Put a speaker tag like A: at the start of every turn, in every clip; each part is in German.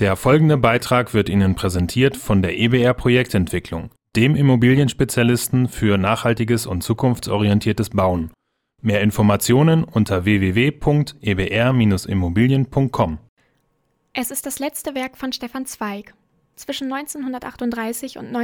A: Der folgende Beitrag wird Ihnen präsentiert von der EBR Projektentwicklung, dem Immobilienspezialisten für nachhaltiges und zukunftsorientiertes Bauen. Mehr Informationen unter www.ebr-immobilien.com.
B: Es ist das letzte Werk von Stefan Zweig. Zwischen 1938 und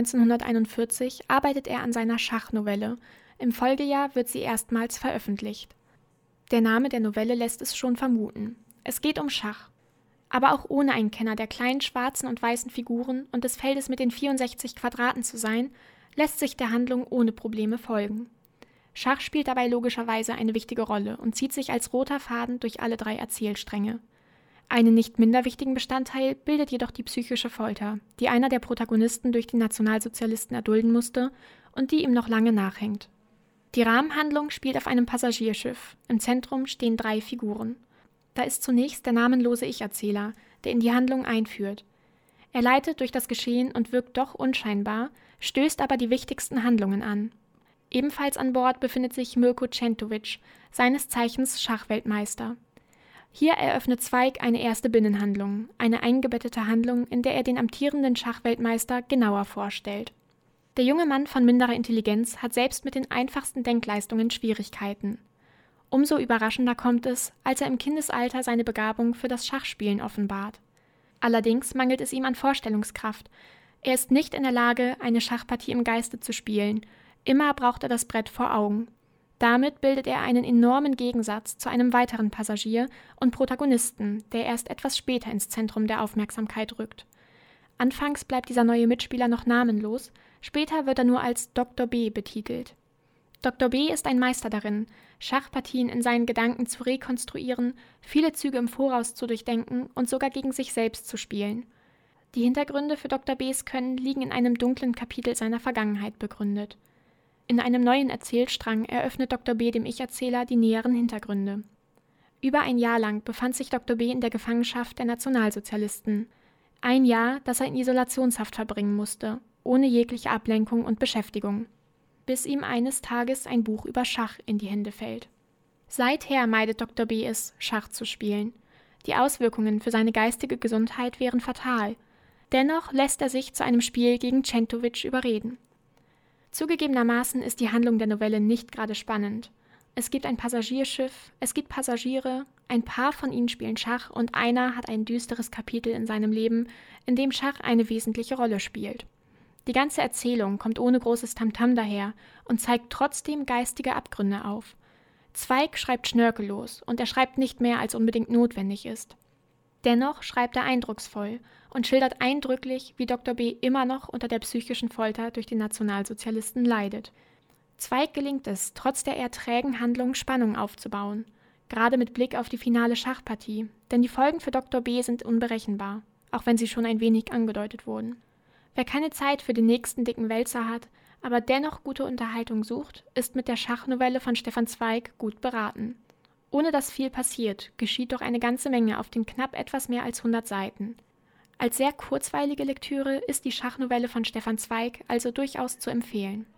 B: 1941 arbeitet er an seiner Schachnovelle. Im Folgejahr wird sie erstmals veröffentlicht. Der Name der Novelle lässt es schon vermuten. Es geht um Schach. Aber auch ohne einen Kenner der kleinen schwarzen und weißen Figuren und des Feldes mit den 64 Quadraten zu sein, lässt sich der Handlung ohne Probleme folgen. Schach spielt dabei logischerweise eine wichtige Rolle und zieht sich als roter Faden durch alle 3 Erzählstränge. Einen nicht minder wichtigen Bestandteil bildet jedoch die psychische Folter, die einer der Protagonisten durch die Nationalsozialisten erdulden musste und die ihm noch lange nachhängt. Die Rahmenhandlung spielt auf einem Passagierschiff. Im Zentrum stehen 3 Figuren. Da ist zunächst der namenlose Ich-Erzähler, der in die Handlung einführt. Er leitet durch das Geschehen und wirkt doch unscheinbar, stößt aber die wichtigsten Handlungen an. Ebenfalls an Bord befindet sich Mirko Centovic, seines Zeichens Schachweltmeister. Hier eröffnet Zweig eine erste Binnenhandlung, eine eingebettete Handlung, in der er den amtierenden Schachweltmeister genauer vorstellt. Der junge Mann von minderer Intelligenz hat selbst mit den einfachsten Denkleistungen Schwierigkeiten. Umso überraschender kommt es, als er im Kindesalter seine Begabung für das Schachspielen offenbart. Allerdings mangelt es ihm an Vorstellungskraft. Er ist nicht in der Lage, eine Schachpartie im Geiste zu spielen. Immer braucht er das Brett vor Augen. Damit bildet er einen enormen Gegensatz zu einem weiteren Passagier und Protagonisten, der erst etwas später ins Zentrum der Aufmerksamkeit rückt. Anfangs bleibt dieser neue Mitspieler noch namenlos, später wird er nur als Dr. B betitelt. Dr. B ist ein Meister darin, Schachpartien in seinen Gedanken zu rekonstruieren, viele Züge im Voraus zu durchdenken und sogar gegen sich selbst zu spielen. Die Hintergründe für Dr. Bs Können liegen in einem dunklen Kapitel seiner Vergangenheit begründet. In einem neuen Erzählstrang eröffnet Dr. B dem Ich-Erzähler die näheren Hintergründe. Über ein Jahr lang befand sich Dr. B in der Gefangenschaft der Nationalsozialisten. Ein Jahr, das er in Isolationshaft verbringen musste, ohne jegliche Ablenkung und Beschäftigung. Bis ihm eines Tages ein Buch über Schach in die Hände fällt. Seither meidet Dr. B es, Schach zu spielen. Die Auswirkungen für seine geistige Gesundheit wären fatal. Dennoch lässt er sich zu einem Spiel gegen Centovic überreden. Zugegebenermaßen ist die Handlung der Novelle nicht gerade spannend. Es gibt ein Passagierschiff, es gibt Passagiere, ein paar von ihnen spielen Schach und einer hat ein düsteres Kapitel in seinem Leben, in dem Schach eine wesentliche Rolle spielt. Die ganze Erzählung kommt ohne großes Tamtam daher und zeigt trotzdem geistige Abgründe auf. Zweig schreibt schnörkellos und er schreibt nicht mehr, als unbedingt notwendig ist. Dennoch schreibt er eindrucksvoll und schildert eindrücklich, wie Dr. B. immer noch unter der psychischen Folter durch die Nationalsozialisten leidet. Zweig gelingt es, trotz der eher trägen Handlung Spannung aufzubauen, gerade mit Blick auf die finale Schachpartie, denn die Folgen für Dr. B. sind unberechenbar, auch wenn sie schon ein wenig angedeutet wurden. Wer keine Zeit für den nächsten dicken Wälzer hat, aber dennoch gute Unterhaltung sucht, ist mit der Schachnovelle von Stefan Zweig gut beraten. Ohne dass viel passiert, geschieht doch eine ganze Menge auf den knapp etwas mehr als 100 Seiten. Als sehr kurzweilige Lektüre ist die Schachnovelle von Stefan Zweig also durchaus zu empfehlen.